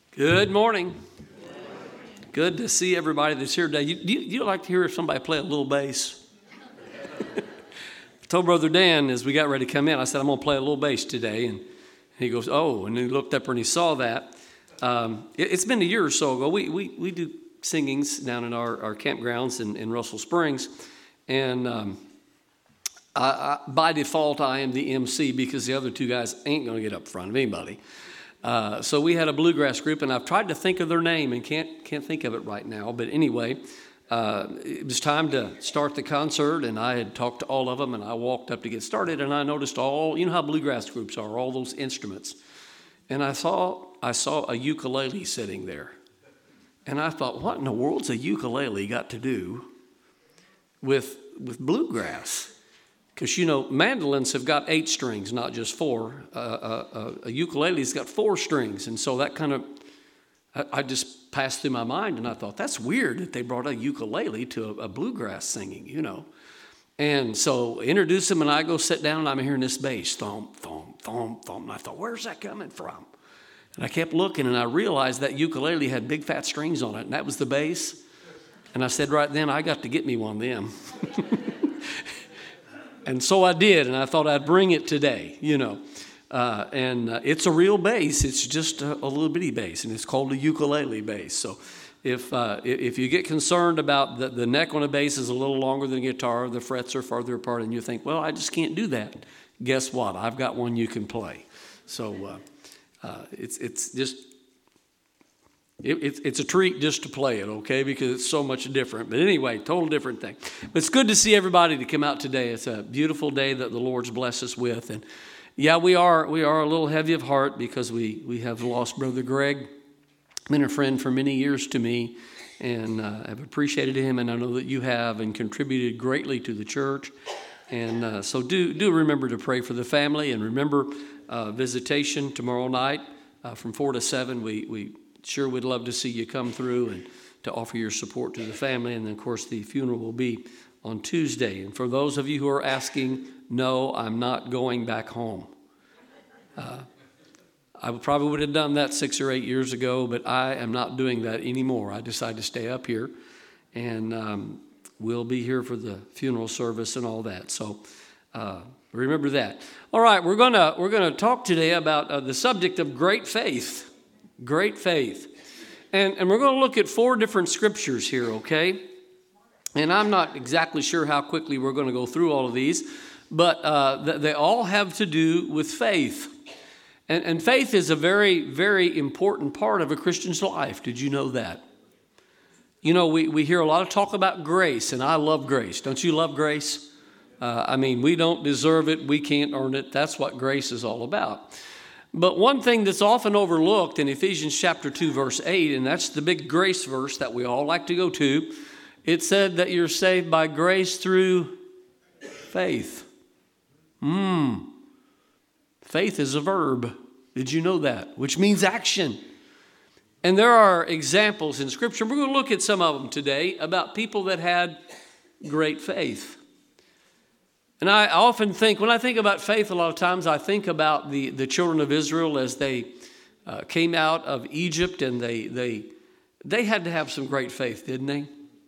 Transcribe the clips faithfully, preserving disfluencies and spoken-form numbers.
Good morning. Good to see everybody that's here today. You, do you, you like to hear somebody play a little bass? I told Brother Dan as we got ready to come in, I said, I'm going to play a little bass today. And he goes, oh, and he looked up and he saw that. Um, it, it's been a year or so ago. We we, we do singings down in our, our campgrounds in, in Russell Springs. And um, I, I, by default, I am the M C because the other two guys ain't going to get up in front of anybody. Uh, so we had a bluegrass group, and I've tried to think of their name and can't can't think of it right now. But anyway, uh, it was time to start the concert, and I had talked to all of them, and I walked up to get started, and I noticed all, you know how bluegrass groups are, all those instruments. And I saw I saw a ukulele sitting there. And I thought, what in the world's a ukulele got to do with with bluegrass? Because, you know, mandolins have got eight strings, not just four. Uh, uh, a ukulele's got four strings. And so that kind of, I, I just passed through my mind, and I thought, that's weird that they brought a ukulele to a, a bluegrass singing, you know. And so introduce them, and I go sit down, and I'm hearing this bass, thump, thump, thump, thump. And I thought, where's that coming from? And I kept looking, and I realized that ukulele had big fat strings on it, and that was the bass. And I said right then, I got to get me one of them. And so I did, and I thought I'd bring it today, you know. Uh, and uh, it's a real bass. It's just a, a little bitty bass, and it's called a ukulele bass. So if uh, if you get concerned about the, the neck on a bass is a little longer than a guitar, the frets are farther apart, and you think, well, I just can't do that. Guess what? I've got one you can play. So uh, uh, it's it's just... It, it, it's a treat just to play it, okay, because it's so much different. But anyway, total different thing. But it's good to see everybody to come out today. It's a beautiful day that the Lord's blessed us with. And yeah, we are we are a little heavy of heart because we, we have lost Brother Greg, been a friend for many years to me, and uh, I've appreciated him, and I know that you have, and contributed greatly to the church. And uh, so do, do remember to pray for the family, and remember uh, visitation tomorrow night uh, from four to seven. We we Sure, we'd love to see you come through and to offer your support to the family. And then, of course, the funeral will be on Tuesday. And for those of you who are asking, no, I'm not going back home. Uh, I probably would have done that six or eight years ago, but I am not doing that anymore. I decided to stay up here, and um, we'll be here for the funeral service and all that. So uh, remember that. All right, we're gonna we're gonna talk today about uh, the subject of great faith. Great faith. And, and we're going to look at four different scriptures here, okay? And I'm not exactly sure how quickly we're going to go through all of these, but uh, th- they all have to do with faith. And, and faith is a very, very important part of a Christian's life. Did you know that? You know, we, we hear a lot of talk about grace, and I love grace. Don't you love grace? Uh, I mean, we don't deserve it. We can't earn it. That's what grace is all about. But one thing that's often overlooked in Ephesians chapter two, verse eight, and that's the big grace verse that we all like to go to, it said that you're saved by grace through faith. Hmm. Faith is a verb. Did you know that? Which means action. And there are examples in Scripture. We're going to look at some of them today about people that had great faith. And I often think, when I think about faith, a lot of times I think about the, the children of Israel as they uh, came out of Egypt, and they they they had to have some great faith, didn't they?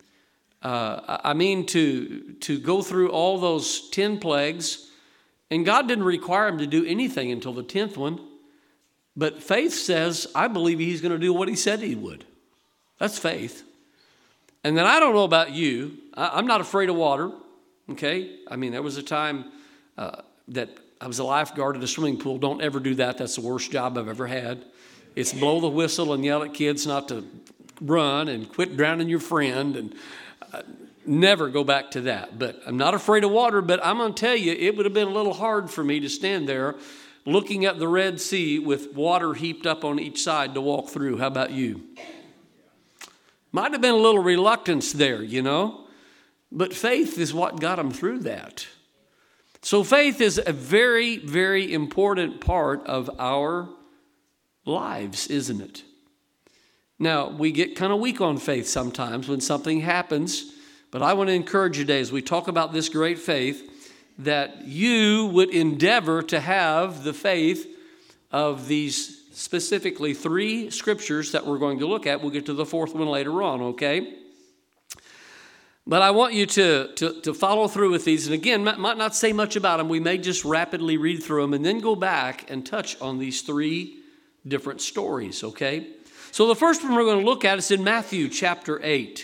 Uh, I mean, to to go through all those ten plagues, and God didn't require them to do anything until the tenth one. But faith says, I believe He's going to do what He said He would. That's faith. And then I don't know about you. I, I'm not afraid of water. Okay, I mean, there was a time uh, that I was a lifeguard at a swimming pool. Don't ever do that. That's the worst job I've ever had. It's blow the whistle and yell at kids not to run and quit drowning your friend, and uh, never go back to that. But I'm not afraid of water, but I'm going to tell you, it would have been a little hard for me to stand there looking at the Red Sea with water heaped up on each side to walk through. How about you? Might have been a little reluctance there, you know. But faith is what got them through that. So faith is a very, very important part of our lives, isn't it? Now, we get kind of weak on faith sometimes when something happens, but I want to encourage you today as we talk about this great faith that you would endeavor to have the faith of these specifically three scriptures that we're going to look at. We'll get to the fourth one later on, okay? But I want you to, to, to follow through with these. And again, might, might not say much about them. We may just rapidly read through them and then go back and touch on these three different stories, okay? So the first one we're going to look at is in Matthew chapter eight.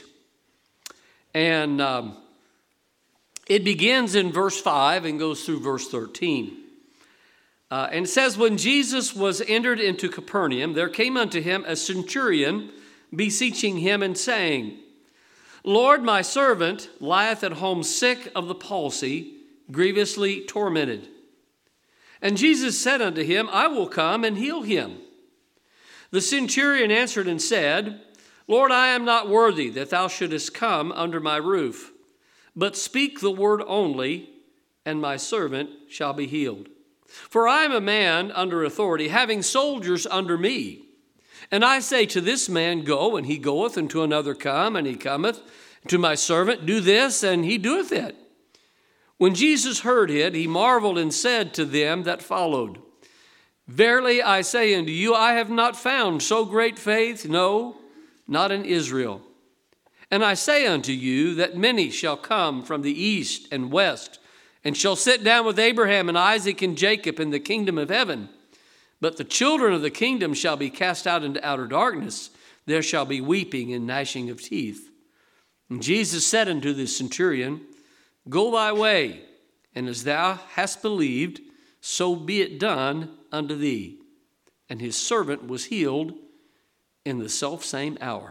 And um, it begins in verse five and goes through verse thirteen. Uh, and it says, when Jesus was entered into Capernaum, there came unto him a centurion, beseeching him and saying, Lord, my servant lieth at home sick of the palsy, grievously tormented. And Jesus said unto him, I will come and heal him. The centurion answered and said, Lord, I am not worthy that thou shouldest come under my roof, but speak the word only, and my servant shall be healed. For I am a man under authority, having soldiers under me. And I say to this man, go, and he goeth, and to another, come, and he cometh. To my servant, do this, and he doeth it. When Jesus heard it, he marveled and said to them that followed, Verily I say unto you, I have not found so great faith, no, not in Israel. And I say unto you that many shall come from the east and west, and shall sit down with Abraham and Isaac and Jacob in the kingdom of heaven. But the children of the kingdom shall be cast out into outer darkness. There shall be weeping and gnashing of teeth. And Jesus said unto the centurion, Go thy way, and as thou hast believed, so be it done unto thee. And his servant was healed in the selfsame hour.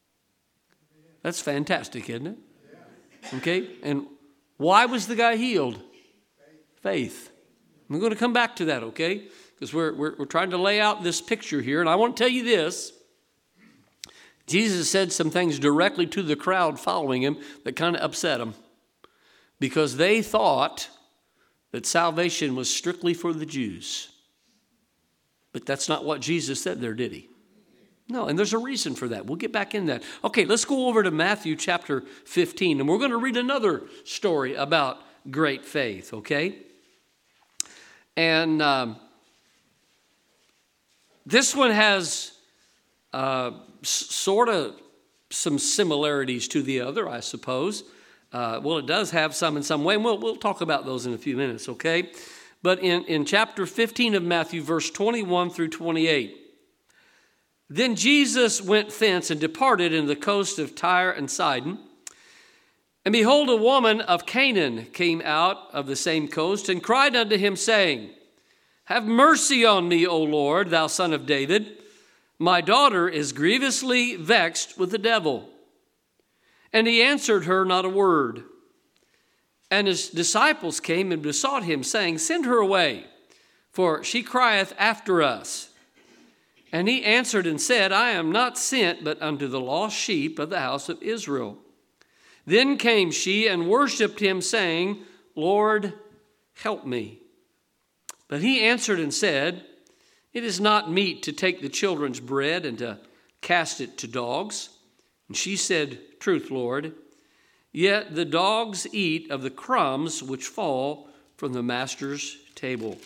That's fantastic, isn't it? Okay, and why was the guy healed? Faith. I'm going to come back to that, okay? Because we're, we're, we're trying to lay out this picture here. And I want to tell you this. Jesus said some things directly to the crowd following him that kind of upset them. Because they thought that salvation was strictly for the Jews. But that's not what Jesus said there, did he? No, and there's a reason for that. We'll get back in that. Okay, let's go over to Matthew chapter fifteen, and we're going to read another story about great faith, okay? And um, this one has uh, s- sort of some similarities to the other, I suppose. Uh, well, it does have some in some way, and we'll, we'll talk about those in a few minutes, okay? But in, in chapter fifteen of Matthew, verse twenty-one through twenty-eight, Then Jesus went thence and departed in the coast of Tyre and Sidon. And behold, a woman of Canaan came out of the same coast and cried unto him, saying, Have mercy on me, O Lord, thou son of David. My daughter is grievously vexed with the devil. And he answered her not a word. And his disciples came and besought him, saying, Send her away, for she crieth after us. And he answered and said, I am not sent but unto the lost sheep of the house of Israel. Then came she and worshipped him, saying, Lord, help me. But he answered and said, It is not meet to take the children's bread and to cast it to dogs. And she said, Truth, Lord. Yet the dogs eat of the crumbs which fall from the master's table.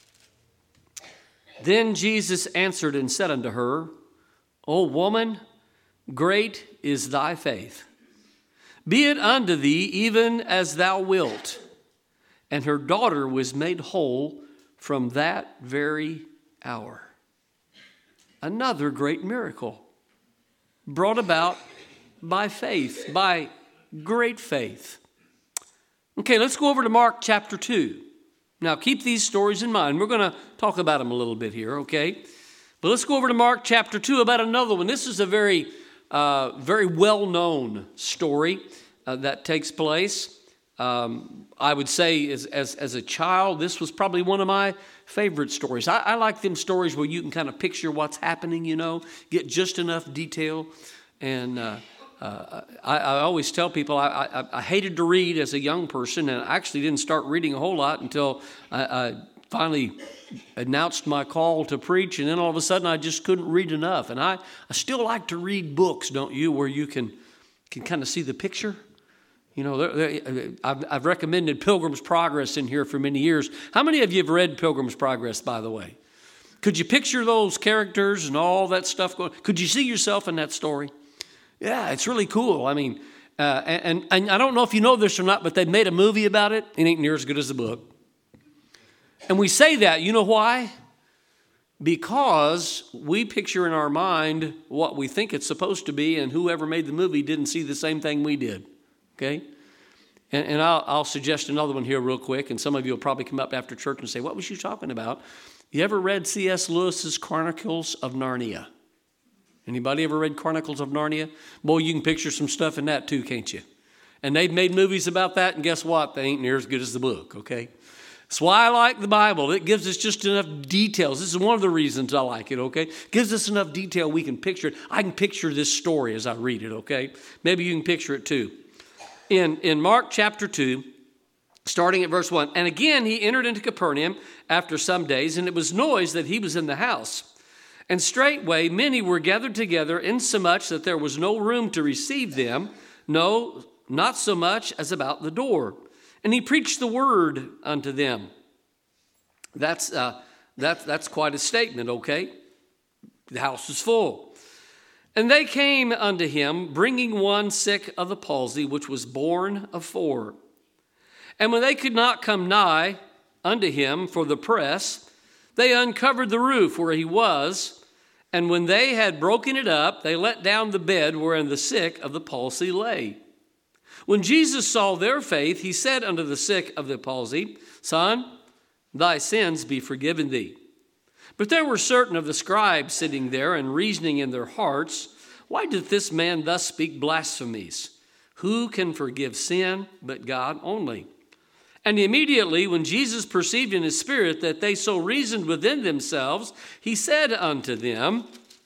Then Jesus answered and said unto her, O woman, great is thy faith. Be it unto thee even as thou wilt. And her daughter was made whole from that very hour. Another great miracle brought about by faith, by great faith. Okay, let's go over to Mark chapter two. Now, keep these stories in mind. We're going to talk about them a little bit here, okay? But let's go over to Mark chapter two about another one. This is a very, uh, very well-known story uh, that takes place. Um, I would say as, as, as a child, this was probably one of my favorite stories. I, I like them stories where you can kind of picture what's happening, you know, get just enough detail. And uh, uh, I, I always tell people I, I, I hated to read as a young person, and I actually didn't start reading a whole lot until I, I finally announced my call to preach, and then all of a sudden I just couldn't read enough. And I, I still like to read books, don't you, where you can, can kind of see the picture? You know, they're, they're, I've, I've recommended Pilgrim's Progress in here for many years. How many of you have read Pilgrim's Progress, by the way? Could you picture those characters and all that stuff going? Could you see yourself in that story? Yeah, it's really cool. I mean, uh, and, and I don't know if you know this or not, but they made a movie about it. It ain't near as good as the book. And we say that, you know why? Because we picture in our mind what we think it's supposed to be, and whoever made the movie didn't see the same thing we did, okay? And, and I'll, I'll suggest another one here real quick, and some of you will probably come up after church and say, what was you talking about? You ever read C S Lewis's Chronicles of Narnia? Anybody ever read Chronicles of Narnia? Boy, you can picture some stuff in that too, can't you? And they've made movies about that, and guess what? They ain't near as good as the book, okay? That's why I like the Bible. It gives us just enough details. This is one of the reasons I like it, okay? Gives us enough detail we can picture it. I can picture this story as I read it, okay? Maybe you can picture it too. In, in Mark chapter two, starting at verse one, and again he entered into Capernaum after some days, and it was noised that he was in the house. And straightway many were gathered together, insomuch that there was no room to receive them, no, not so much as about the door. And he preached the word unto them. That's, uh, that, that's quite a statement, okay? The house was full. And they came unto him, bringing one sick of the palsy, which was borne of four. And when they could not come nigh unto him for the press, they uncovered the roof where he was. And when they had broken it up, they let down the bed wherein the sick of the palsy lay. When Jesus saw their faith, he said unto the sick of the palsy, Son, thy sins be forgiven thee. But there were certain of the scribes sitting there and reasoning in their hearts, Why doth this man thus speak blasphemies? Who can forgive sin but God only? And immediately when Jesus perceived in his spirit that they so reasoned within themselves, he said unto them,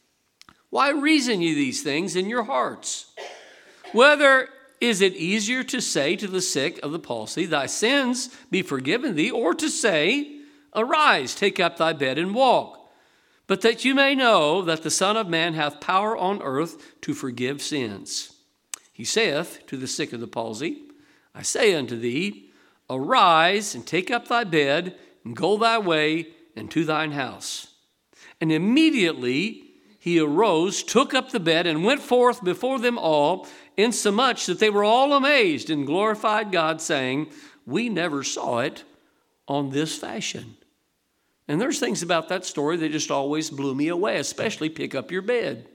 Why reason ye these things in your hearts? Whether is it easier to say to the sick of the palsy, Thy sins be forgiven thee, or to say, Arise, take up thy bed and walk? But that you may know that the Son of Man hath power on earth to forgive sins. He saith to the sick of the palsy, I say unto thee, Arise and take up thy bed and go thy way and to thine house. And immediately he arose, took up the bed, and went forth before them all, insomuch that they were all amazed and glorified God, saying, We never saw it on this fashion. And there's things about that story that just always blew me away, especially pick up your bed.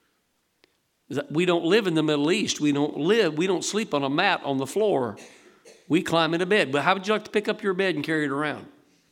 We don't live in the Middle East. We don't live, we don't sleep on a mat on the floor. We climb into bed. But how would you like to pick up your bed and carry it around?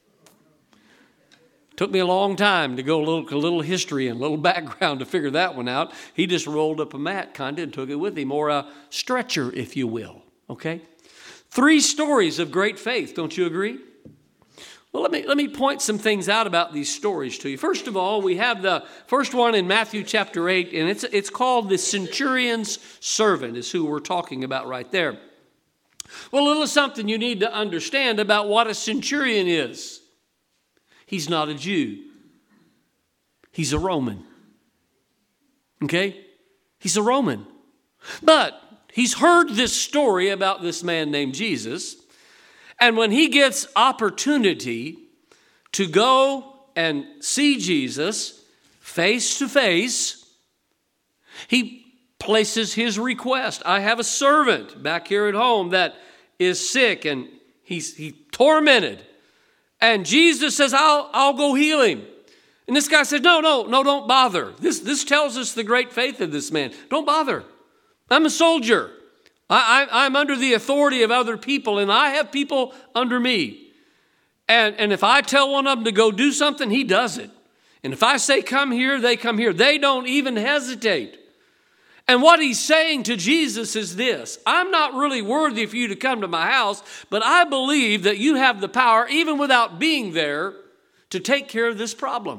Took me a long time to go a little, a little history and a little background to figure that one out. He just rolled up a mat kind of and took it with him, or a stretcher, if you will. Okay? Three stories of great faith. Don't you agree? Well, let me, let me point some things out about these stories to you. First of all, we have the first one in Matthew chapter eight, and it's, it's called the centurion's servant, is who we're talking about right there. Well, a little something you need to understand about what a centurion is. He's not a Jew. He's a Roman. Okay? He's a Roman. But he's heard this story about this man named Jesus. And when he gets opportunity to go and see Jesus face to face, he places his request. I have a servant back here at home that is sick and he's he tormented. And Jesus says, I'll, I'll go heal him. And this guy says, no, no, no, don't bother. This, this tells us the great faith of this man. Don't bother. I'm a soldier. I, I, I'm under the authority of other people, and I have people under me. And, and if I tell one of them to go do something, he does it. And if I say come here, they come here. They don't even hesitate. And what he's saying to Jesus is this: I'm not really worthy for you to come to my house, but I believe that you have the power, even without being there, to take care of this problem.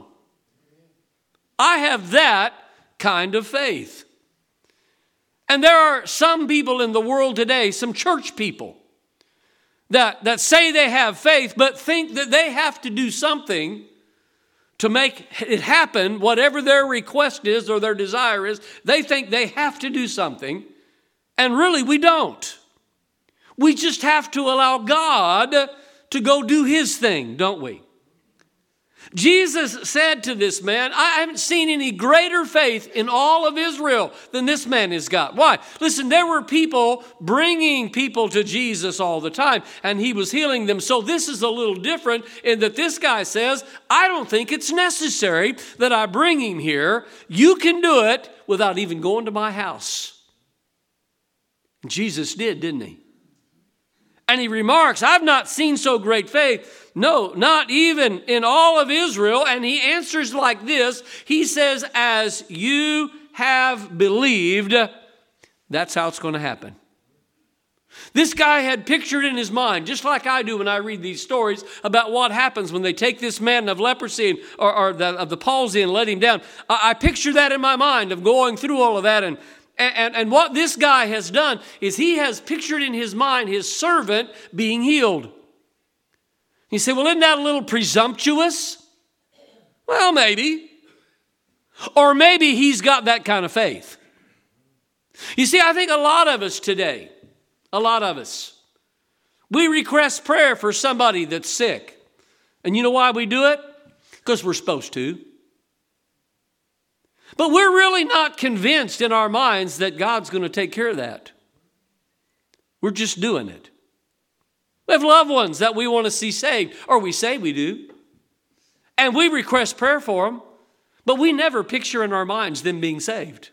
I have that kind of faith. And there are some people in the world today, some church people, that, that say they have faith, but think that they have to do something to make it happen, whatever their request is or their desire is. They think they have to do something, and really we don't. We just have to allow God to go do his thing, don't we? Jesus said to this man, I haven't seen any greater faith in all of Israel than this man has got. Why? Listen, there were people bringing people to Jesus all the time, and he was healing them. So this is a little different in that this guy says, I don't think it's necessary that I bring him here. You can do it without even going to my house. Jesus did, didn't he? And he remarks, I've not seen so great faith. No, not even in all of Israel. And he answers like this. He says, as you have believed, that's how it's going to happen. This guy had pictured in his mind, just like I do when I read these stories about what happens when they take this man of leprosy and, or, or the, of the palsy and let him down. I, I picture that in my mind of going through all of that. And, and, and what this guy has done is he has pictured in his mind his servant being healed. You say, well, isn't that a little presumptuous? Well, maybe. Or maybe he's got that kind of faith. You see, I think a lot of us today, a lot of us, we request prayer for somebody that's sick. And you know why we do it? Because we're supposed to. But we're really not convinced in our minds that God's going to take care of that. We're just doing it. We have loved ones that we want to see saved, or we say we do. And we request prayer for them, but we never picture in our minds them being saved.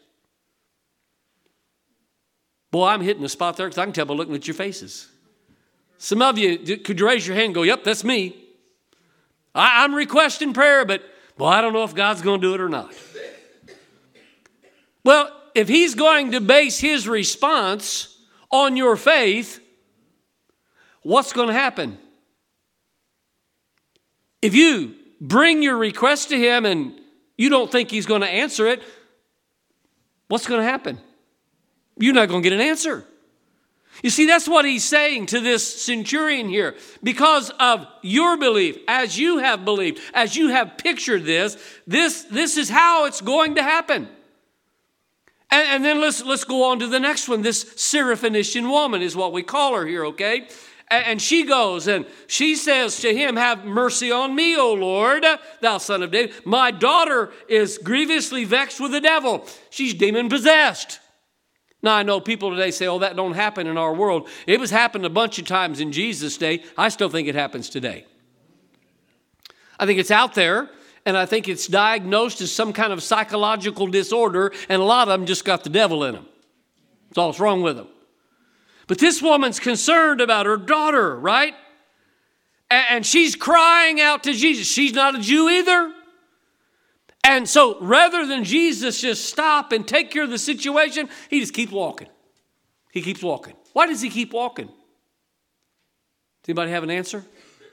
Boy, I'm hitting the spot there because I can tell by looking at your faces. Some of you, could you raise your hand and go, yep, that's me. I, I'm requesting prayer, but boy, I don't know if God's going to do it or not. Well, if he's going to base his response on your faith, what's going to happen? If you bring your request to him and you don't think he's going to answer it, what's going to happen? You're not going to get an answer. You see, that's what he's saying to this centurion here. Because of your belief, as you have believed, as you have pictured this, this, this is how it's going to happen. And, and then let's, let's go on to the next one. This Syrophoenician woman is what we call her here, okay? And, and she goes and she says to him, have mercy on me, O Lord, thou son of David. My daughter is grievously vexed with the devil. She's demon-possessed. Now, I know people today say, oh, that don't happen in our world. It was happened a bunch of times in Jesus' day. I still think it happens today. I think it's out there, and I think it's diagnosed as some kind of psychological disorder, and a lot of them just got the devil in them. That's all that's wrong with them. But this woman's concerned about her daughter, right? And she's crying out to Jesus. She's not a Jew either. And so rather than Jesus just stop and take care of the situation, he just keeps walking. He keeps walking. Why does he keep walking? Does anybody have an answer?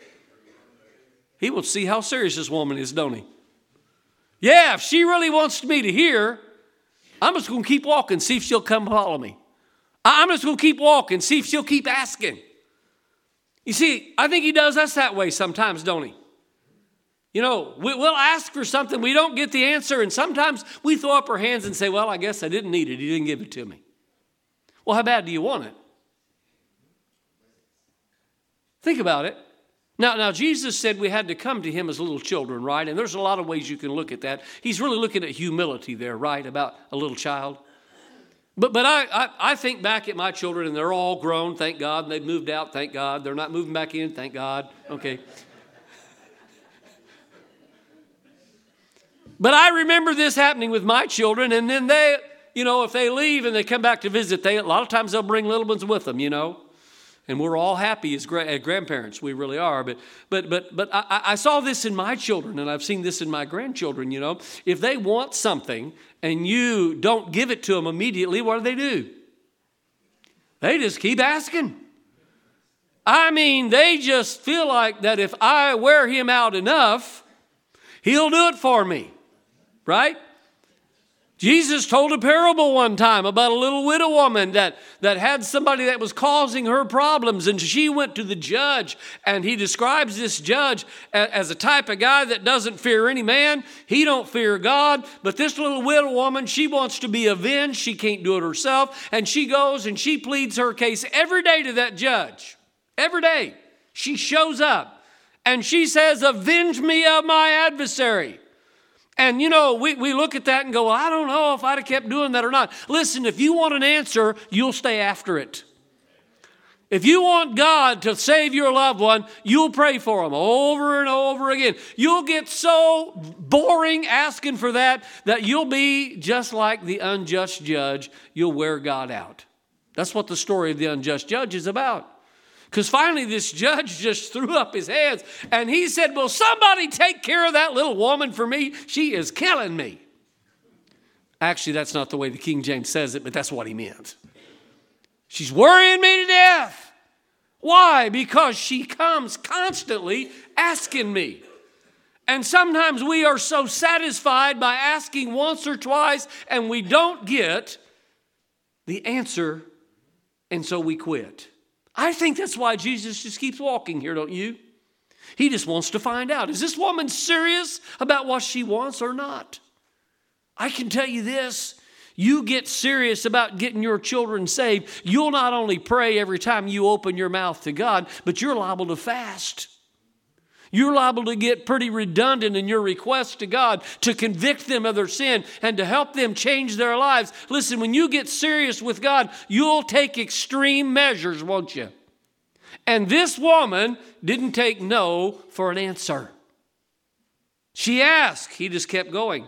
He wants to see how serious this woman is, don't he? Yeah, if she really wants me to hear, I'm just going to keep walking, see if she'll come follow me. I'm just going to keep walking, see if she'll keep asking. You see, I think he does us that way sometimes, don't he? You know, we'll ask for something, we don't get the answer, and sometimes we throw up our hands and say, well, I guess I didn't need it. He didn't give it to me. Well, how bad do you want it? Think about it. Now, now, Jesus said we had to come to him as little children, right? And there's a lot of ways you can look at that. He's really looking at humility there, right, about a little child. But but I, I, I think back at my children, and they're all grown, thank God, and they've moved out, thank God. They're not moving back in, thank God. Okay. But I remember this happening with my children, and then they, you know, if they leave and they come back to visit, they a lot of times they'll bring little ones with them, you know. And we're all happy as, gra- as grandparents, we really are. But but but but I, I saw this in my children, and I've seen this in my grandchildren, you know. If they want something and you don't give it to them immediately, what do they do? They just keep asking. I mean, they just feel like that if I wear him out enough, he'll do it for me. Right? Jesus told a parable one time about a little widow woman that, that had somebody that was causing her problems, and she went to the judge, and he describes this judge as a type of guy that doesn't fear any man. He don't fear God, but this little widow woman, she wants to be avenged. She can't do it herself, and she goes and she pleads her case every day to that judge. Every day. She shows up. And she says, avenge me of my adversary. And, you know, we, we look at that and go, well, I don't know if I'd have kept doing that or not. Listen, if you want an answer, you'll stay after it. If you want God to save your loved one, you'll pray for them over and over again. You'll get so boring asking for that that you'll be just like the unjust judge. You'll wear God out. That's what the story of the unjust judge is about. Because finally this judge just threw up his hands and he said, will somebody take care of that little woman for me? She is killing me. Actually, that's not the way the King James says it, but that's what he meant. She's worrying me to death. Why? Because she comes constantly asking me. And sometimes we are so satisfied by asking once or twice and we don't get the answer, and so we quit. I think that's why Jesus just keeps walking here, don't you? He just wants to find out, is this woman serious about what she wants or not? I can tell you this. You get serious about getting your children saved, you'll not only pray every time you open your mouth to God, but you're liable to fast. You're liable to get pretty redundant in your requests to God to convict them of their sin and to help them change their lives. Listen, when you get serious with God, you'll take extreme measures, won't you? And this woman didn't take no for an answer. She asked. He just kept going.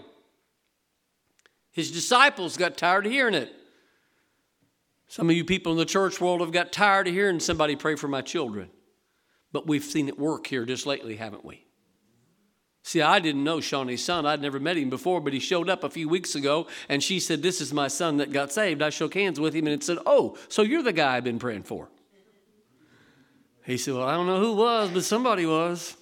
His disciples got tired of hearing it. Some of you people in the church world have got tired of hearing somebody pray for my children. But we've seen it work here just lately, haven't we? See, I didn't know Shawnee's son. I'd never met him before, but he showed up a few weeks ago, and she said, this is my son that got saved. I shook hands with him, and it said, oh, so you're the guy I've been praying for. He said, well, I don't know who was, but somebody was.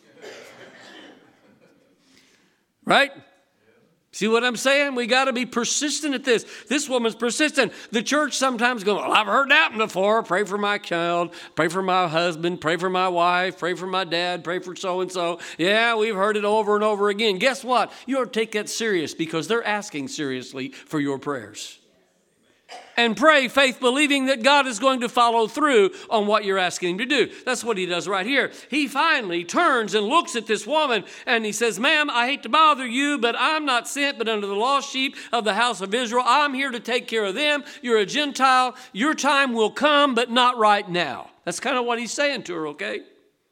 Right? See what I'm saying? We got to be persistent at this. This woman's persistent. The church sometimes goes, well, I've heard that before. Pray for my child. Pray for my husband. Pray for my wife. Pray for my dad. Pray for so-and-so. Yeah, we've heard it over and over again. Guess what? You ought to take that serious because they're asking seriously for your prayers. And pray, faith believing that God is going to follow through on what you're asking him to do. That's what he does right here. He finally turns and looks at this woman and he says, ma'am, I hate to bother you, but I'm not sent but unto the lost sheep of the house of Israel. I'm here to take care of them. You're a Gentile. Your time will come, but not right now. That's kind of what he's saying to her, okay?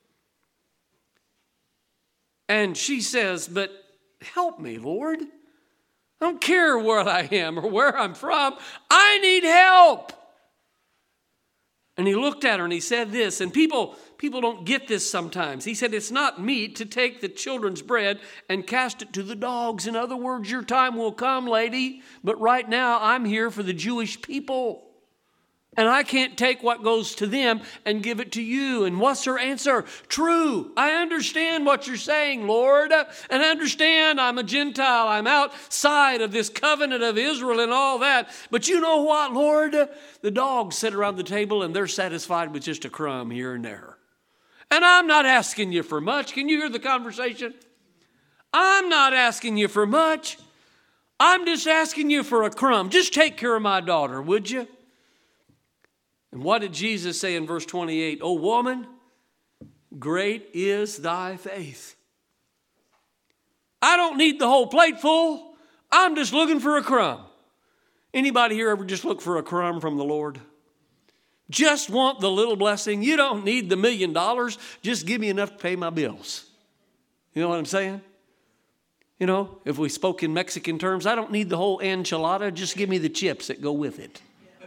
And she says, but help me, Lord. I don't care where I am or where I'm from. I need help. And he looked at her and he said this, and people, people don't get this sometimes. He said, it's not meet to take the children's bread and cast it to the dogs. In other words, your time will come, lady, but right now I'm here for the Jewish people. And I can't take what goes to them and give it to you. And what's her answer? True. I understand what you're saying, Lord. And I understand I'm a Gentile. I'm outside of this covenant of Israel and all that. But you know what, Lord? The dogs sit around the table and they're satisfied with just a crumb here and there. And I'm not asking you for much. Can you hear the conversation? I'm not asking you for much. I'm just asking you for a crumb. Just take care of my daughter, would you? And what did Jesus say in verse twenty-eight? O woman, great is thy faith. I don't need the whole plate full. I'm just looking for a crumb. Anybody here ever just look for a crumb from the Lord? Just want the little blessing. You don't need the million dollars. Just give me enough to pay my bills. You know what I'm saying? You know, if we spoke in Mexican terms, I don't need the whole enchilada. Just give me the chips that go with it.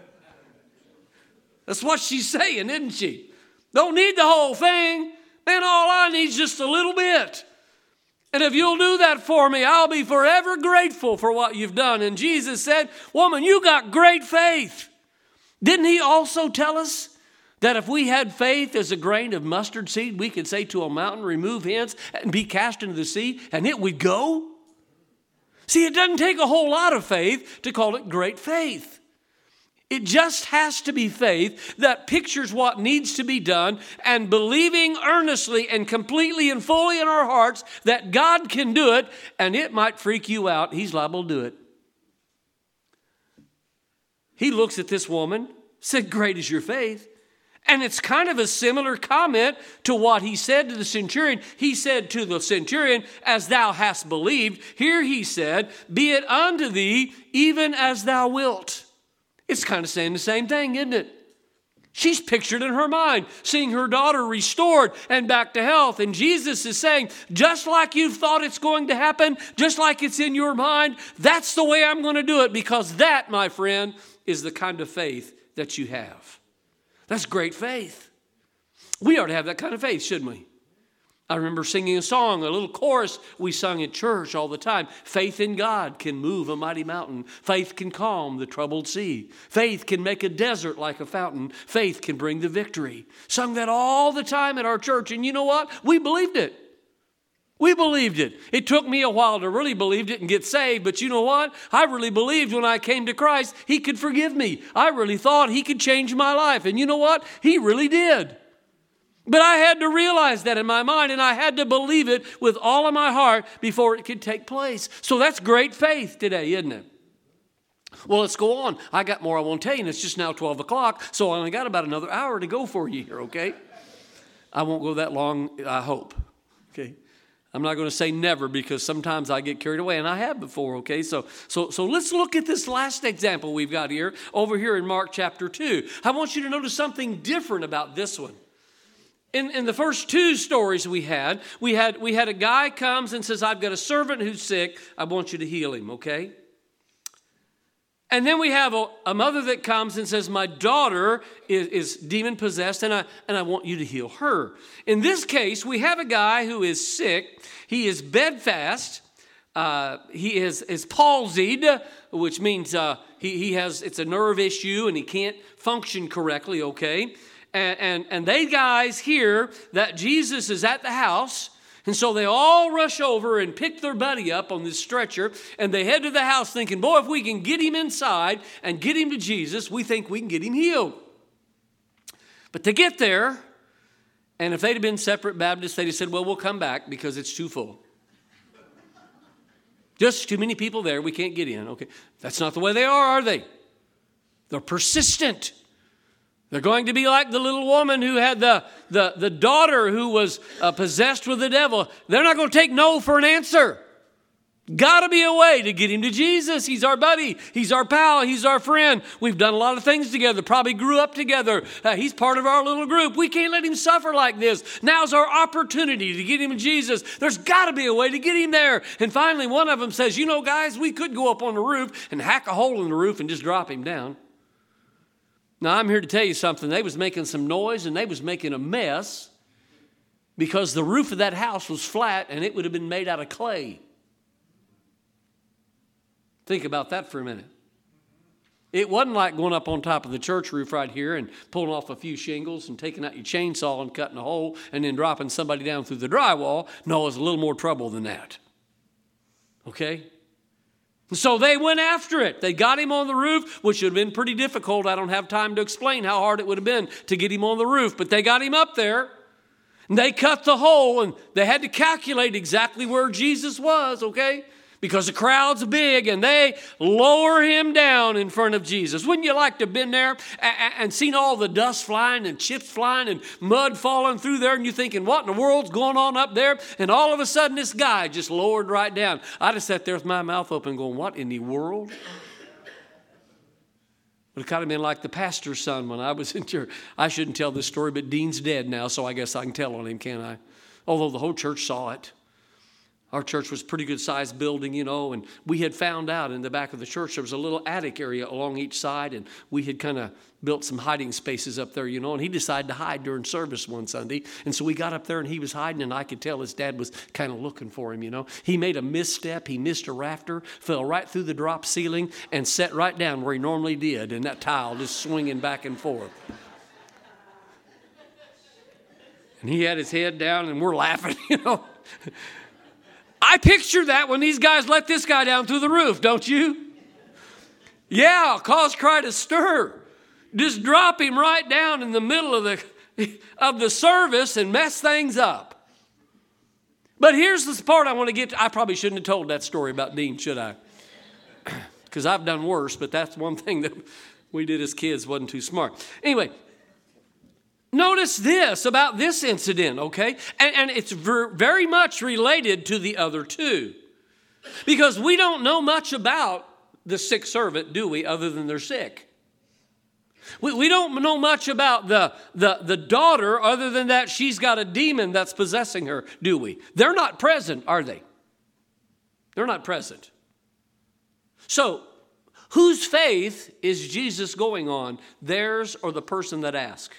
That's what she's saying, isn't she? Don't need the whole thing. Man, all I need is just a little bit. And if you'll do that for me, I'll be forever grateful for what you've done. And Jesus said, woman, you got great faith. Didn't he also tell us that if we had faith as a grain of mustard seed, we could say to a mountain, remove hence and be cast into the sea, and it would go? See, it doesn't take a whole lot of faith to call it great faith. It just has to be faith that pictures what needs to be done and believing earnestly and completely and fully in our hearts that God can do it, and it might freak you out. He's liable to do it. He looks at this woman, said, great is your faith. And it's kind of a similar comment to what he said to the centurion. He said to the centurion, as thou hast believed. Here he said, be it unto thee even as thou wilt. It's kind of saying the same thing, isn't it? She's pictured in her mind, seeing her daughter restored and back to health. And Jesus is saying, just like you've thought it's going to happen, just like it's in your mind, that's the way I'm going to do it, because that, my friend, is the kind of faith that you have. That's great faith. We ought to have that kind of faith, shouldn't we? I remember singing a song, a little chorus we sung at church all the time. Faith in God can move a mighty mountain. Faith can calm the troubled sea. Faith can make a desert like a fountain. Faith can bring the victory. Sung that all the time at our church. And you know what? We believed it. We believed it. It took me a while to really believe it and get saved, but you know what? I really believed when I came to Christ, He could forgive me. I really thought He could change my life. And you know what? He really did. But I had to realize that in my mind, and I had to believe it with all of my heart before it could take place. So that's great faith today, isn't it? Well, let's go on. I got more I want to tell you, and it's just now twelve o'clock, so I only got about another hour to go for you here, okay? I won't go that long, I hope, okay? I'm not going to say never, because sometimes I get carried away, and I have before, okay? So, so, so let's look at this last example we've got here, over here in Mark chapter two. I want you to notice something different about this one. In, in the first two stories we had, we had, we had a guy comes and says, I've got a servant who's sick. I want you to heal him, okay? And then we have a, a mother that comes and says, my daughter is, is demon-possessed, and I, and I want you to heal her. In this case, we have a guy who is sick. He is bedfast. Uh, he is, is palsied, which means uh, he, he has, it's a nerve issue, and he can't function correctly, okay? And, and, and they guys hear that Jesus is at the house, and so they all rush over and pick their buddy up on this stretcher, and they head to the house thinking, boy, if we can get him inside and get him to Jesus, we think we can get him healed. But they get there, and if they'd have been separate Baptists, they'd have said, well, we'll come back because it's too full. Just too many people there, we can't get in. Okay, that's not the way they are, are they? They're persistent. They're going to be like the little woman who had the, the, the daughter who was uh, possessed with the devil. They're not going to take no for an answer. Got to be a way to get him to Jesus. He's our buddy. He's our pal. He's our friend. We've done a lot of things together, probably grew up together. Uh, he's part of our little group. We can't let him suffer like this. Now's our opportunity to get him to Jesus. There's got to be a way to get him there. And finally, one of them says, you know, guys, we could go up on the roof and hack a hole in the roof and just drop him down. Now, I'm here to tell you something. They was making some noise, and they was making a mess because the roof of that house was flat, and it would have been made out of clay. Think about that for a minute. It wasn't like going up on top of the church roof right here and pulling off a few shingles and taking out your chainsaw and cutting a hole and then dropping somebody down through the drywall. No, it was a little more trouble than that. Okay? So they went after it. They got him on the roof, which would have been pretty difficult. I don't have time to explain how hard it would have been to get him on the roof, but they got him up there. And they cut the hole, and they had to calculate exactly where Jesus was, okay? Because the crowd's big, and they lower him down in front of Jesus. Wouldn't you like to have been there and seen all the dust flying and chips flying and mud falling through there, and you're thinking, what in the world's going on up there? And all of a sudden, this guy just lowered right down. I just sat there with my mouth open going, what in the world? But it kind of been like the pastor's son when I was in church. I shouldn't tell this story, but Dean's dead now, so I guess I can tell on him, can't I? Although the whole church saw it. Our church was a pretty good sized building, you know, and we had found out in the back of the church there was a little attic area along each side, and we had kind of built some hiding spaces up there, you know, and he decided to hide during service one Sunday. And so we got up there and he was hiding, and I could tell his dad was kind of looking for him, you know. He made a misstep. He missed a rafter, fell right through the drop ceiling, and sat right down where he normally did, and that tile just swinging back and forth. And he had his head down, and we're laughing, you know. I picture that when these guys let this guy down through the roof, don't you? Yeah, cause cry to stir. Just drop him right down in the middle of the, of the service and mess things up. But here's the part I want to get to. I probably shouldn't have told that story about Dean, should I? Because I've done worse, but that's one thing that we did as kids wasn't too smart. Anyway, Notice this about this incident, okay? And, and it's ver- very much related to the other two. Because we don't know much about the sick servant, do we, other than they're sick? We, we don't know much about the, the, the daughter other than that she's got a demon that's possessing her, do we? They're not present, are they? They're not present. So, whose faith is Jesus going on? Theirs or the person that asked?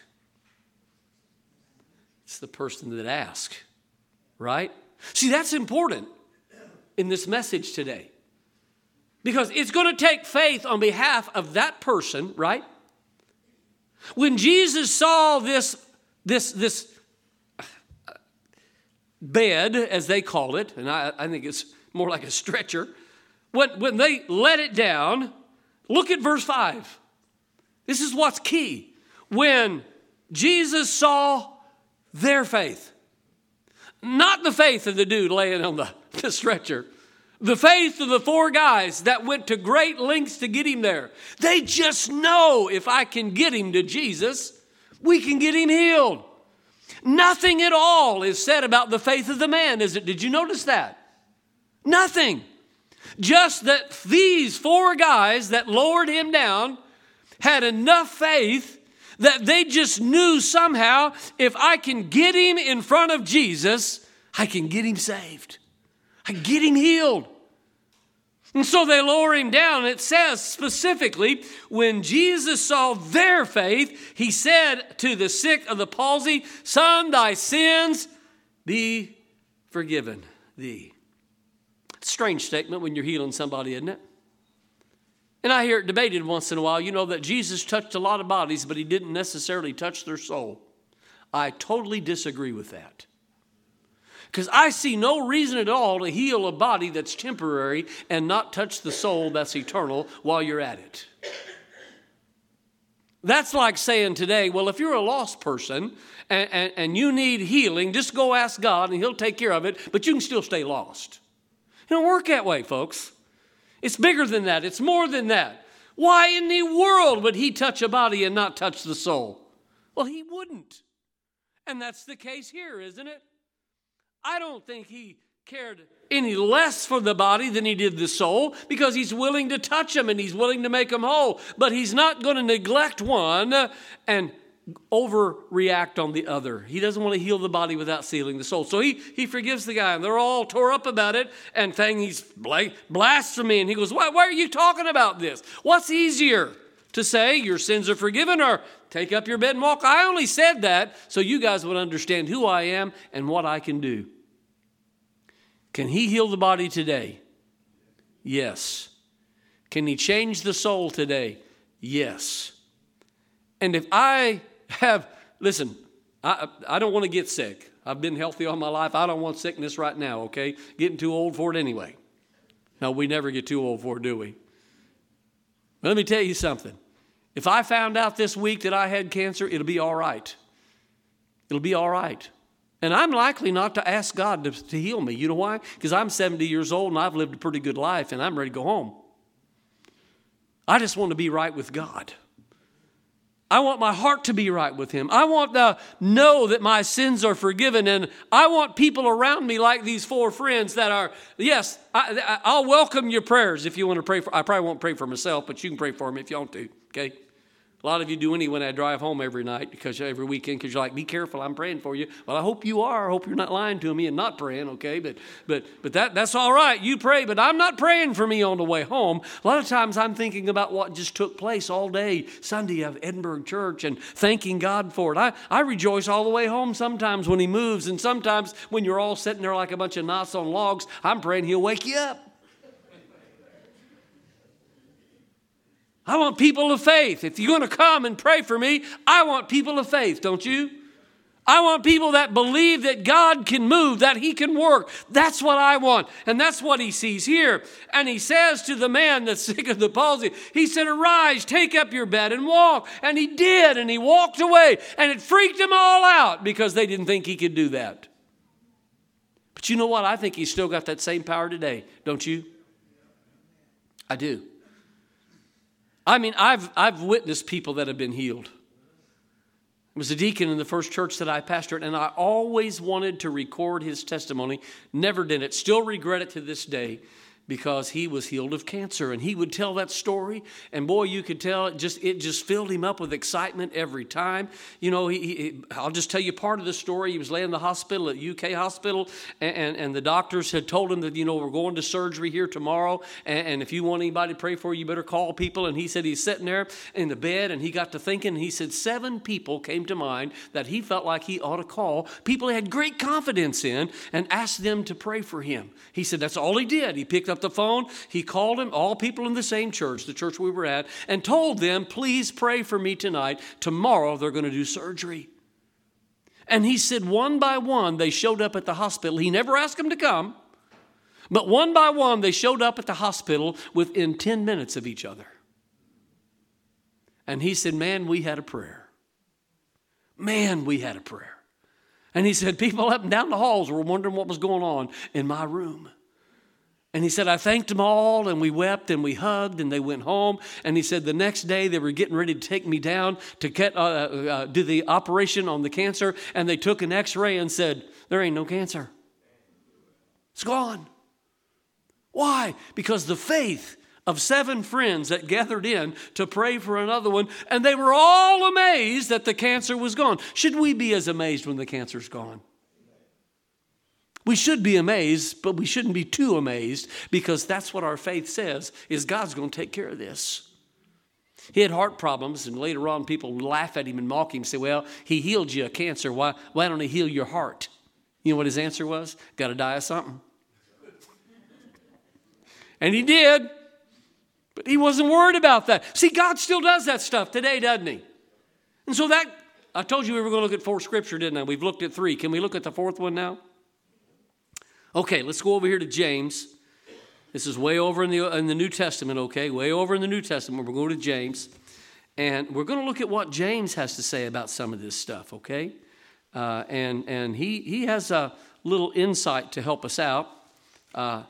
It's the person that asked, right? See, that's important in this message today. Because it's going to take faith on behalf of that person, right? When Jesus saw this, this, this bed, as they call it, and I, I think it's more like a stretcher, when, when they let it down, look at verse five. This is what's key. When Jesus saw their faith, not the faith of the dude laying on the, the stretcher, the faith of the four guys that went to great lengths to get him there. They just know if I can get him to Jesus, we can get him healed. Nothing at all is said about the faith of the man, is it? Did you notice that? Nothing. Just that these four guys that lowered him down had enough faith that they just knew somehow if I can get him in front of Jesus, I can get him saved. I can get him healed. And so they lower him down. It says specifically, when Jesus saw their faith, he said to the sick of the palsy, "Son, thy sins be forgiven thee." Strange statement when you're healing somebody, isn't it? And I hear it debated once in a while, you know, that Jesus touched a lot of bodies, but he didn't necessarily touch their soul. I totally disagree with that. Because I see no reason at all to heal a body that's temporary and not touch the soul that's eternal while you're at it. That's like saying today, well, if you're a lost person and, and, and you need healing, just go ask God and he'll take care of it, but you can still stay lost. It don't work that way, folks. It's bigger than that. It's more than that. Why in the world would he touch a body and not touch the soul? Well, he wouldn't. And that's the case here, isn't it? I don't think he cared any less for the body than he did the soul, because he's willing to touch them and he's willing to make them whole. But he's not going to neglect one and overreact on the other. He doesn't want to heal the body without healing the soul. So he, he forgives the guy, and they're all tore up about it and saying he's blasphemy. And he goes, why, why are you talking about this? What's easier to say, your sins are forgiven, or take up your bed and walk? I only said that so you guys would understand who I am and what I can do. Can he heal the body today? Yes. Can he change the soul today? Yes. And if I have, listen, I, I don't want to get sick. I've been healthy all my life. I don't want sickness right now, okay? Getting too old for it anyway. No, we never get too old for it, do we? Let me tell you something. If I found out this week that I had cancer, it'll be all right. It'll be all right. And I'm likely not to ask God to, to heal me. You know why? Because I'm seventy years old and I've lived a pretty good life and I'm ready to go home. I just want to be right with God. I want my heart to be right with him. I want to know that my sins are forgiven. And I want people around me like these four friends that are, yes, I, I'll welcome your prayers if you want to pray for. I probably won't pray for myself, but you can pray for me if you want to, okay? A lot of you do anyway when I drive home every night, because every weekend, because you're like, be careful, I'm praying for you. Well, I hope you are. I hope you're not lying to me and not praying, okay? But but but that that's all right. You pray, but I'm not praying for me on the way home. A lot of times I'm thinking about what just took place all day Sunday at Edinburgh Church and thanking God for it. I, I rejoice all the way home sometimes when he moves, and sometimes when you're all sitting there like a bunch of knots on logs, I'm praying he'll wake you up. I want people of faith. If you're going to come and pray for me, I want people of faith, don't you? I want people that believe that God can move, that he can work. That's what I want. And that's what he sees here. And he says to the man that's sick of the palsy, he said, arise, take up your bed and walk. And he did, and he walked away. And it freaked them all out because they didn't think he could do that. But you know what? I think he's still got that same power today, don't you? I do. I mean, I've I've witnessed people that have been healed. He was a deacon in the first church that I pastored, and I always wanted to record his testimony. Never did it. Still regret it to this day, because he was healed of cancer, and he would tell that story, and boy, you could tell it just it just filled him up with excitement every time. You know, he, he, I'll just tell you part of the story. He was laying in the hospital at U K Hospital, and, and, and the doctors had told him that, you know, we're going to surgery here tomorrow, and, and if you want anybody to pray for you, you better call people. And he said he's sitting there in the bed, and he got to thinking, and he said seven people came to mind that he felt like he ought to call, people he had great confidence in, and asked them to pray for him. He said that's all he did. He picked up the phone, he called them, all people in the same church, the church we were at, and told them, please pray for me tonight. Tomorrow they're going to do surgery. And he said one by one they showed up at the hospital. He never asked them to come, but one by one they showed up at the hospital within ten minutes of each other. And he said, man, we had a prayer. Man, we had a prayer. And he said people up and down the halls were wondering what was going on in my room. And he said, I thanked them all, and we wept, and we hugged, and they went home. And he said the next day they were getting ready to take me down to get, uh, uh, do the operation on the cancer, and they took an x-ray and said, there ain't no cancer. It's gone. Why? Because the faith of seven friends that gathered in to pray for another one, and they were all amazed that the cancer was gone. Should we be as amazed when the cancer's gone? We should be amazed, but we shouldn't be too amazed, because that's what our faith says, is God's going to take care of this. He had heart problems, and later on people laugh at him and mock him and say, well, he healed you of cancer. Why, why don't he heal your heart? You know what his answer was? Got to die of something. And he did, but he wasn't worried about that. See, God still does that stuff today, doesn't he? And so that, I told you we were going to look at four scripture, didn't I? We've looked at three. Can we look at the fourth one now? Okay, let's go over here to James. This is way over in the in the New Testament, okay? Way over in the New Testament. We're going to James. And we're going to look at what James has to say about some of this stuff, okay? Uh, and and he, he has a little insight to help us out. Uh,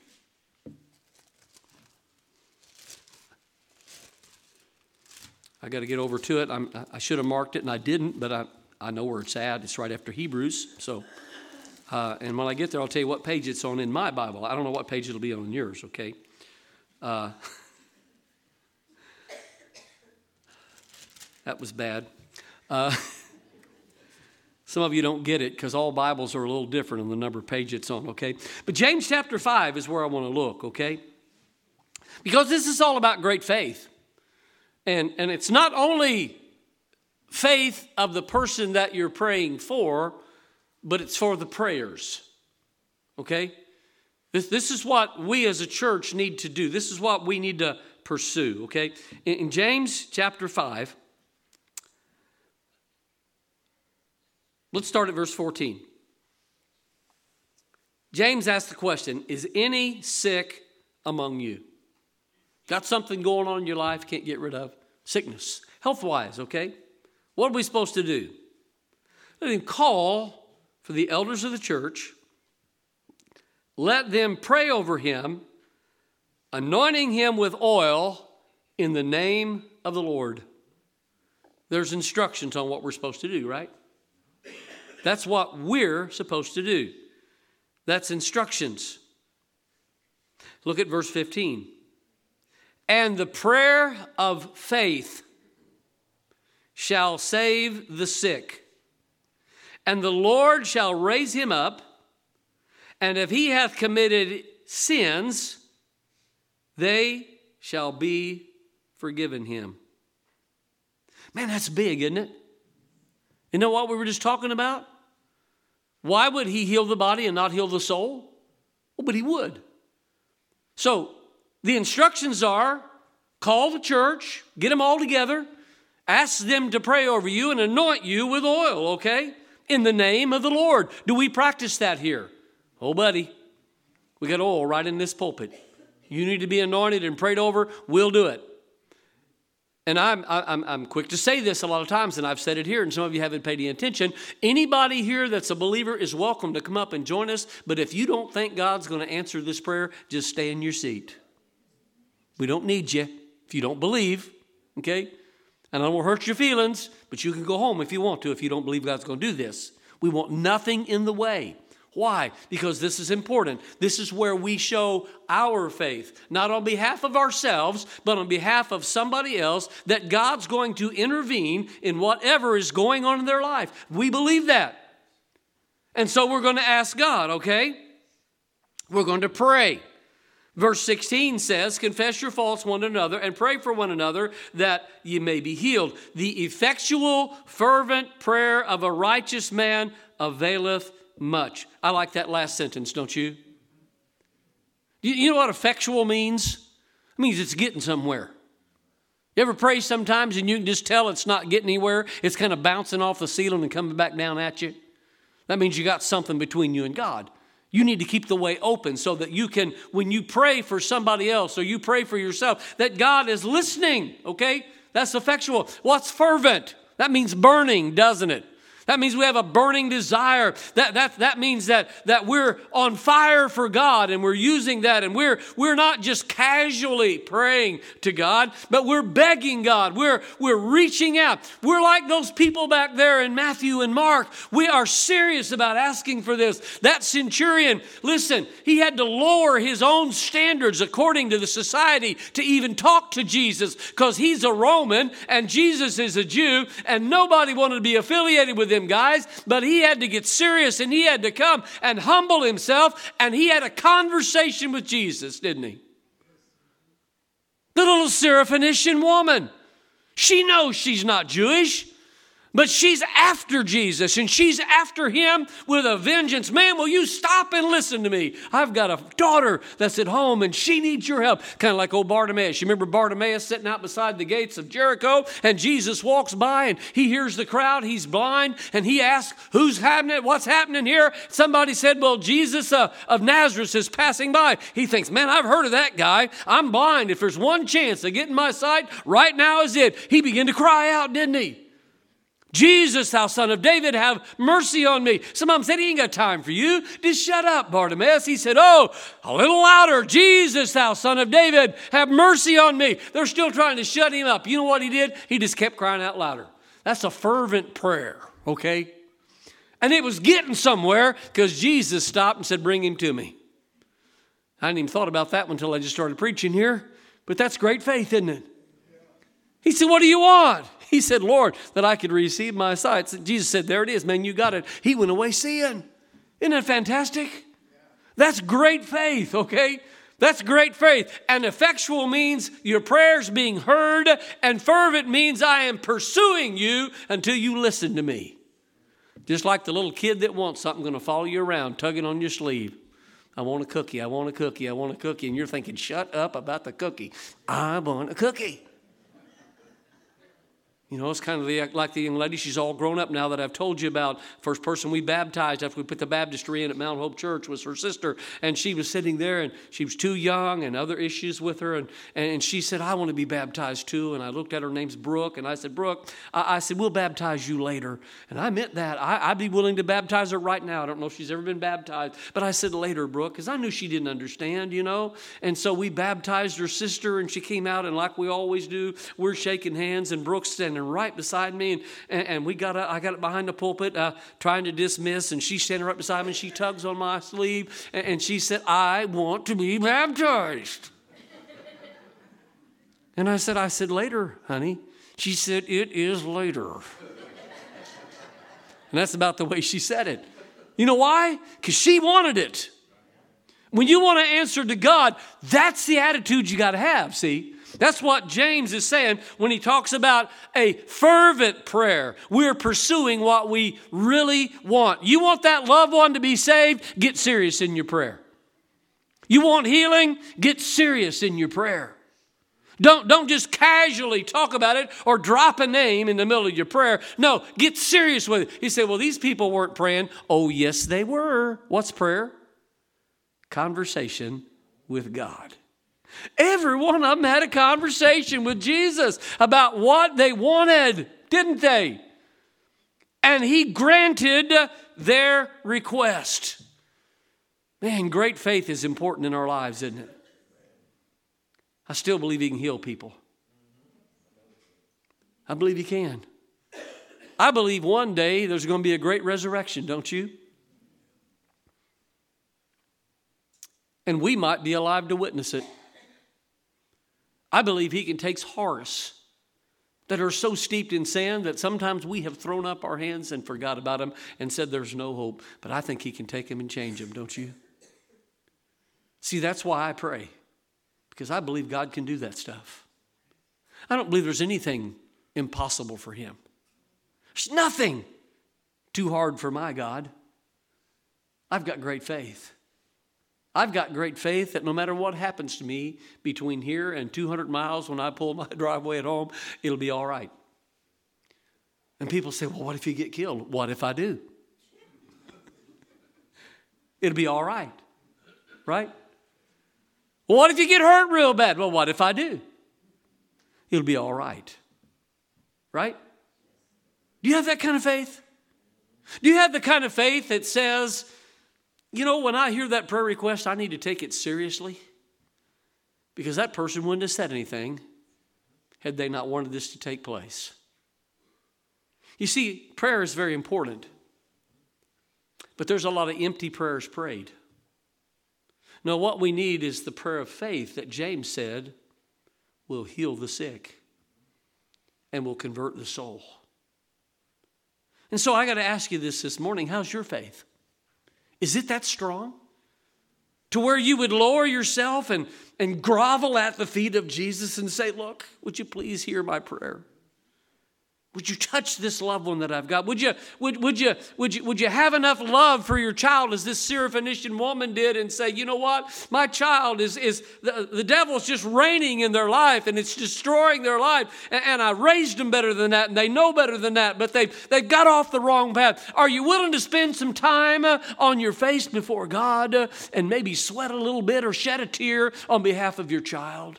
I got to get over to it. I'm, I should have marked it, and I didn't, but I, I know where it's at. It's right after Hebrews, so... Uh, and when I get there, I'll tell you what page it's on in my Bible. I don't know what page it'll be on in yours, okay? Uh, that was bad. Uh, some of you don't get it because all Bibles are a little different in the number of page it's on, okay? But James chapter five is where I want to look, okay? Because this is all about great faith. And, and it's not only faith of the person that you're praying for, but it's for the prayers, okay? This, this is what we as a church need to do. This is what we need to pursue, okay? In, in James chapter five, let's start at verse fourteen. James asked the question, is any sick among you? Got something going on in your life can't get rid of? Sickness, health-wise, okay? What are we supposed to do? Let him call for the elders of the church, let them pray over him, anointing him with oil in the name of the Lord. There's instructions on what we're supposed to do, right? That's what we're supposed to do. That's instructions. Look at verse fifteen. And the prayer of faith shall save the sick, and the Lord shall raise him up, and if he hath committed sins, they shall be forgiven him. Man, that's big, isn't it? You know what we were just talking about? Why would he heal the body and not heal the soul? Well, but he would. So the instructions are, call the church, get them all together, ask them to pray over you and anoint you with oil, okay? In the name of the Lord. Do we practice that here? Oh, buddy, we got oil right in this pulpit. You need to be anointed and prayed over, we'll do it. And I'm, I'm, I'm quick to say this a lot of times, and I've said it here, and some of you haven't paid any attention. Anybody here that's a believer is welcome to come up and join us, but if you don't think God's going to answer this prayer, just stay in your seat. We don't need you if you don't believe, okay? And I don't want to hurt your feelings, but you can go home if you want to if you don't believe God's going to do this. We want nothing in the way. Why? Because this is important. This is where we show our faith, not on behalf of ourselves, but on behalf of somebody else, that God's going to intervene in whatever is going on in their life. We believe that. And so we're going to ask God, okay? We're going to pray. Verse sixteen says, confess your faults one to another and pray for one another that ye may be healed. The effectual, fervent prayer of a righteous man availeth much. I like that last sentence, don't you? You, you know what effectual means? It means it's getting somewhere. You ever pray sometimes and you can just tell it's not getting anywhere? It's kind of bouncing off the ceiling and coming back down at you. That means you got something between you and God. You need to keep the way open so that you can, when you pray for somebody else or you pray for yourself, that God is listening, okay? That's effectual. What's fervent? That means burning, doesn't it? That means we have a burning desire. That, that, that means that, that we're on fire for God and we're using that, and we're, we're not just casually praying to God, but we're begging God. We're, we're reaching out. We're like those people back there in Matthew and Mark. We are serious about asking for this. That centurion, listen, he had to lower his own standards according to the society to even talk to Jesus, because he's a Roman and Jesus is a Jew, and nobody wanted to be affiliated with him. Him, guys, but he had to get serious and he had to come and humble himself, and he had a conversation with Jesus, didn't he? The little Syrophoenician woman, she knows she's not Jewish, but she's after Jesus and she's after him with a vengeance. Man, will you stop and listen to me? I've got a daughter that's at home and she needs your help. Kind of like old Bartimaeus. You remember Bartimaeus sitting out beside the gates of Jericho, and Jesus walks by and he hears the crowd. He's blind and he asks, who's happening? What's happening here? Somebody said, well, Jesus uh, of Nazareth is passing by. He thinks, man, I've heard of that guy. I'm blind. If there's one chance of getting my sight, right now is it. He began to cry out, didn't he? Jesus, thou son of David, have mercy on me. Some of them said, he ain't got time for you. Just shut up, Bartimaeus. He said, oh, a little louder. Jesus, thou son of David, have mercy on me. They're still trying to shut him up. You know what he did? He just kept crying out louder. That's a fervent prayer, okay? And it was getting somewhere because Jesus stopped and said, bring him to me. I hadn't even thought about that until I just started preaching here. But that's great faith, isn't it? He said, what do you want? He said, Lord, that I could receive my sight. Jesus said, there it is, man, you got it. He went away seeing. Isn't that fantastic? That's great faith, okay? That's great faith. And effectual means your prayers being heard, and fervent means I am pursuing you until you listen to me. Just like the little kid that wants something going to follow you around, tugging on your sleeve. I want a cookie, I want a cookie, I want a cookie. And you're thinking, shut up about the cookie. I want a cookie. You know, it's kind of the, like the young lady. She's all grown up now that I've told you about. First person we baptized after we put the baptistry in at Mount Hope Church was her sister. And she was sitting there and she was too young and other issues with her. And, and she said, I want to be baptized too. And I looked at her, name's Brooke. And I said, Brooke, I, I said, we'll baptize you later. And I meant that. I, I'd be willing to baptize her right now. I don't know if she's ever been baptized. But I said later, Brooke, because I knew she didn't understand, you know. And so we baptized her sister and she came out. And like we always do, we're shaking hands. And Brooke's standing right beside me, and, and, and we got I got it behind the pulpit uh, trying to dismiss, and she's standing right beside me, and she tugs on my sleeve, and, and she said, I want to be baptized. And I said, I said, later, honey. She said, it is later. And that's about the way she said it. You know why? Because she wanted it. When you want to answer to God, that's the attitude you got to have, see? That's what James is saying when he talks about a fervent prayer. We're pursuing what we really want. You want that loved one to be saved? Get serious in your prayer. You want healing? Get serious in your prayer. Don't, don't just casually talk about it or drop a name in the middle of your prayer. No, get serious with it. You say, well, these people weren't praying. Oh, yes, they were. What's prayer? Conversation with God. Every one of them had a conversation with Jesus about what they wanted, didn't they? And he granted their request. Man, great faith is important in our lives, isn't it? I still believe he can heal people. I believe he can. I believe one day there's going to be a great resurrection, don't you? And we might be alive to witness it. I believe he can take hearts that are so steeped in sin that sometimes we have thrown up our hands and forgot about them and said there's no hope. But I think he can take them and change them, don't you? See, that's why I pray. Because I believe God can do that stuff. I don't believe there's anything impossible for him. There's nothing too hard for my God. I've got great faith. I've got great faith that no matter what happens to me between here and two hundred miles when I pull my driveway at home, it'll be all right. And people say, well, what if you get killed? What if I do? It'll be all right. Right? Well, what if you get hurt real bad? Well, what if I do? It'll be all right. Right? Do you have that kind of faith? Do you have the kind of faith that says, you know, when I hear that prayer request, I need to take it seriously? Because that person wouldn't have said anything had they not wanted this to take place. You see, prayer is very important. But there's a lot of empty prayers prayed. No, what we need is the prayer of faith that James said will heal the sick and will convert the soul. And so I got to ask you this this morning. How's your faith? Is it that strong? To where you would lower yourself and, and grovel at the feet of Jesus and say, look, would you please hear my prayer? Would you touch this loved one that I've got? Would you, would, would you, would you, would you have enough love for your child as this Syrophoenician woman did and say, you know what? My child is, is the, the devil's just reigning in their life and it's destroying their life. And, and I raised them better than that and they know better than that, but they've, they've got off the wrong path. Are you willing to spend some time uh, on your face before God uh, and maybe sweat a little bit or shed a tear on behalf of your child?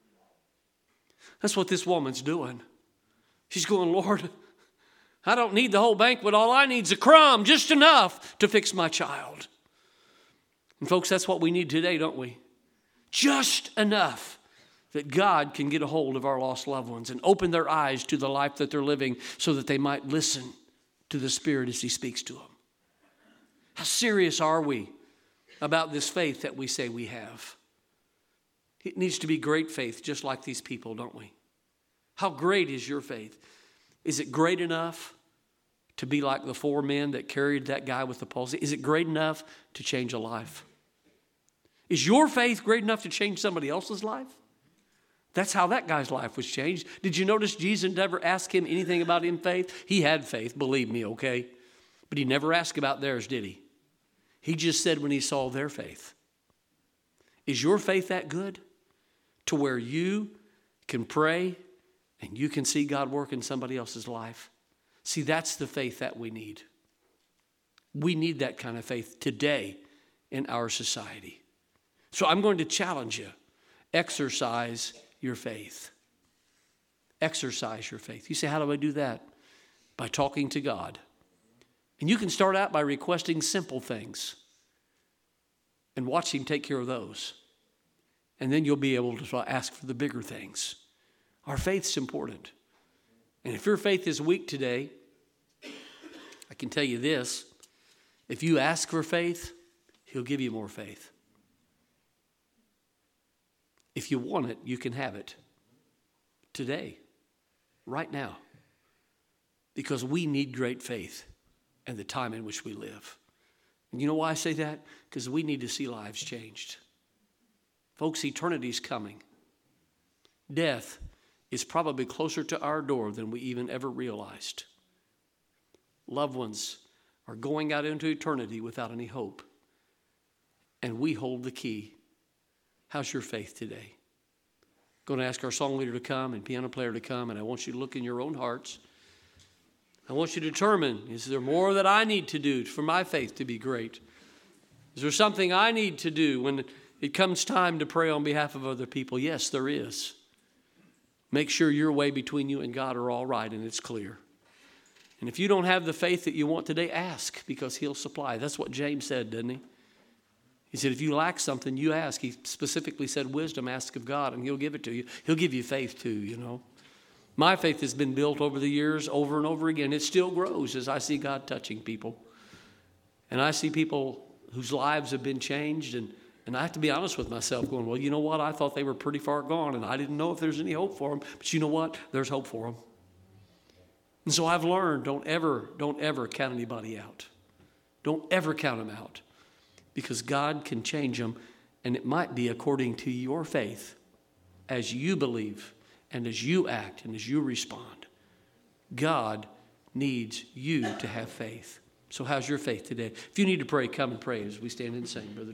That's what this woman's doing. She's going, Lord, I don't need the whole banquet. All I need is a crumb, just enough to fix my child. And folks, that's what we need today, don't we? Just enough that God can get a hold of our lost loved ones and open their eyes to the life that they're living so that they might listen to the Spirit as He speaks to them. How serious are we about this faith that we say we have? It needs to be great faith, just like these people, don't we? How great is your faith? Is it great enough to be like the four men that carried that guy with the palsy? Is it great enough to change a life? Is your faith great enough to change somebody else's life? That's how that guy's life was changed. Did you notice Jesus never asked him anything about his faith? He had faith, believe me, okay? But he never asked about theirs, did he? He just said when he saw their faith. Is your faith that good to where you can pray and you can see God work in somebody else's life? See, that's the faith that we need. We need that kind of faith today in our society. So I'm going to challenge you. Exercise your faith. Exercise your faith. You say, how do I do that? By talking to God. And you can start out by requesting simple things and watch Him take care of those. And then you'll be able to ask for the bigger things. Our faith's important. And if your faith is weak today, I can tell you this. If you ask for faith, He'll give you more faith. If you want it, you can have it. Today. Right now. Because we need great faith and the time in which we live. And you know why I say that? Because we need to see lives changed. Folks, eternity's coming. Death is probably closer to our door than we even ever realized. Loved ones are going out into eternity without any hope. And we hold the key. How's your faith today? Going to ask our song leader to come and piano player to come, and I want you to look in your own hearts. I want you to determine, is there more that I need to do for my faith to be great? Is there something I need to do when it comes time to pray on behalf of other people? Yes, there is. Make sure your way between you and God are all right and it's clear. And if you don't have the faith that you want today, ask, because He'll supply. That's what James said, didn't he? He said, if you lack something, you ask. He specifically said, wisdom, ask of God, and He'll give it to you. He'll give you faith too, you know. My faith has been built over the years, over and over again. It still grows as I see God touching people. And I see people whose lives have been changed. And, and I have to be honest with myself going, well, you know what? I thought they were pretty far gone, and I didn't know if there's any hope for them. But you know what? There's hope for them. And so I've learned, don't ever, don't ever count anybody out. Don't ever count them out. Because God can change them, and it might be according to your faith as you believe and as you act and as you respond. God needs you to have faith. So how's your faith today? If you need to pray, come and pray as we stand and sing, Brother.